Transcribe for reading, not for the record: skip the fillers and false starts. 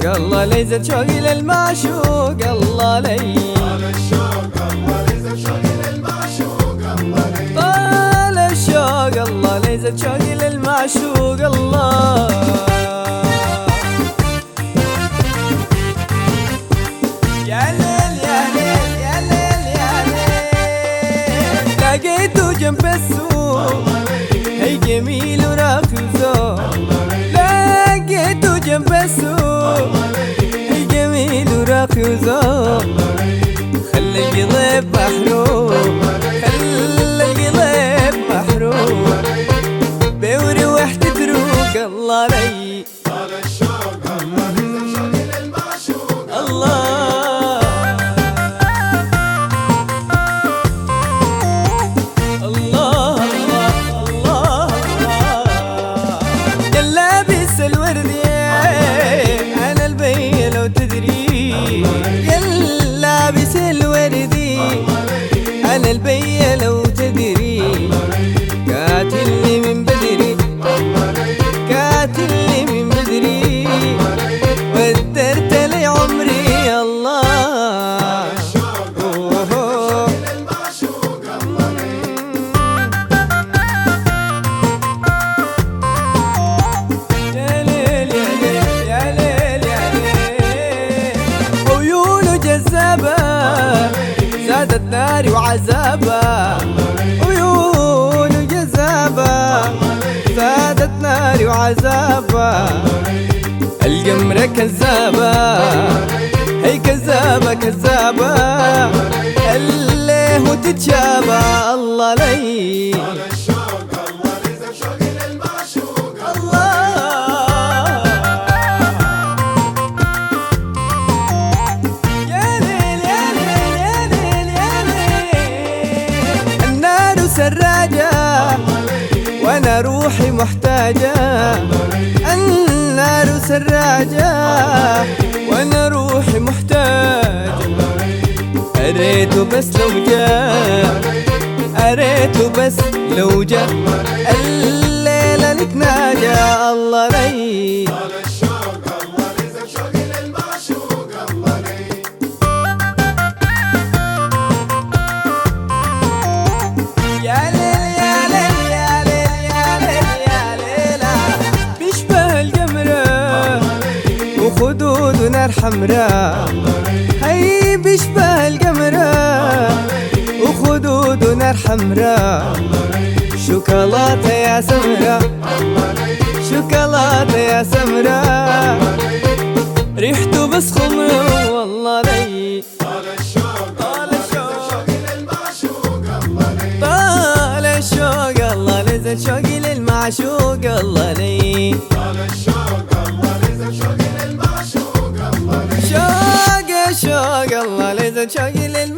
الله ليزة شوقي للمعشوق الله لي طال الشوق الله ليزة شوقي للمعشوق الله لي طال الشوق الله ليزة شوقي للمعشوق الله يا ليل يا ليل يا ليل يا ليل لقيته جنب السوق هي جميل وراقي وذوق لقيته جنب السوق هي جميل وراقي وذوق خلى القلب محروق خلى القلب محروق بوريحة تروق الله لي طال الشوق الله ليزة شوقي للمعشوق الله الله الله يا لابس الوردي انا البي لو تدري يا لابس الوردي انا البي لو تدري قاتلني من بدري قاتلني من بدري ودرت لي عمري الله يا ليل يا ليل يا ليل يا ليل عيونه جذابة زادت ناري وعذابة عيونه جذابة زادت ناري وعذابة القمرة كذابة هي كذابة كذابة اللي هو تتشابه الله لي طال الشوق الله ليزة شوقي للمعشوق يا ليل يا ليل يا ليل يا ليل النار سراجة وانا روحي محتاجة النار سراجة وانا روحي محتاجة أريته بس لو جاء أريته بس لو جاء الليلة نتناجى الله لي طال الشوق الله ليزة شوقي للمعشوق الله لي يا ليل يا ليل يا ليل يا ليل يا ليلة بيشبه القمرة وخدود ونار حمراء هي بيشبه القمرة وخدود ونار حمراء شوكولاتة يا سمرة شوكولاتة يا سمرة ريحته بس خمرة والله لي طال الشوق طال الشوق للمعشوق الله لي طال الشوق الله ليزة شوقي للمعشوق الله لي طال الشوق الله ليزة شوقي للمعشوق الله لي شوق شوق الله ليزة شوقي للمعشوق